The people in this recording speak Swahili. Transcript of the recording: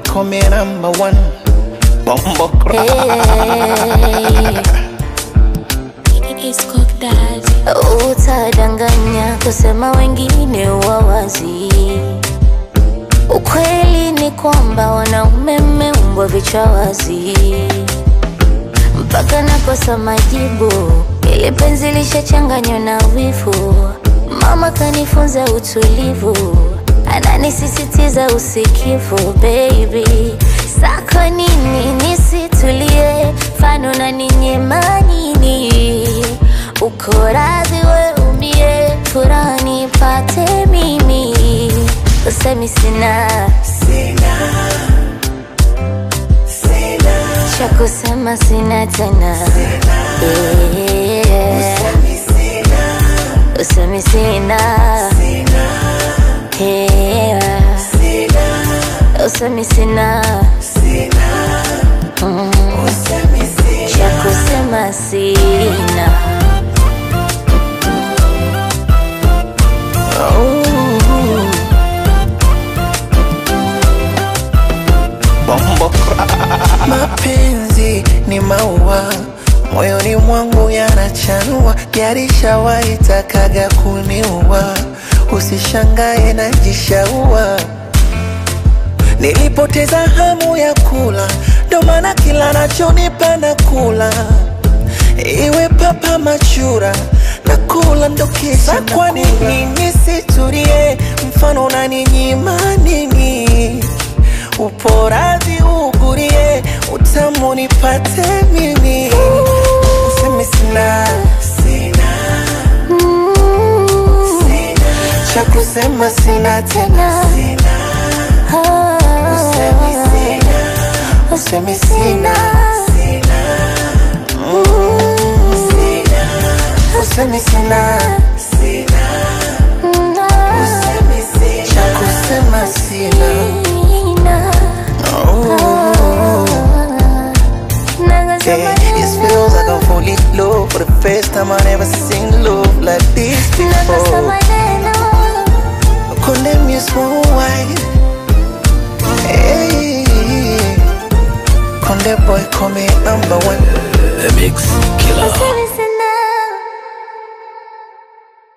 call me number one. Bombo utadanganya kusema wengine wawazi. Ukweli ni kwamba wanaume mmeumbwa vichwa wazi. Mpaka nakosa majibu, ili penzi lishachanganywa na wivu. Mama kanifunza utulivu, ananisisitiza usikivu. Baby, sako nini nisitulie, fano na ninyema nini? Uko radhi we umie, furaha nipate mimi. Usemi sina cha kusema, sina tena. Usemi sina usemi sina cha kusema, sina. Mapenzi ni maua, moyoni mwangu yanachanua. Yarishawahi takaga kuniua, usishangae najishaua. Nilipoteza hamu ya kula, ndo maana kila nachonipa na kula. Iwe papa machura na kula ndo kisha. Kwa nini nisitulie, mfano unaninyima nini? Upo radhi ugurie, utamu nipate mimi. Usemi sina cha kusema, sina tena. Usemi sina usemi sina cha kusema, sina. It feels like I'm fully in love. For the first time I never seen love like this before. Condemn you small white. Hey, Conde boy call me number one. The Mix Killer.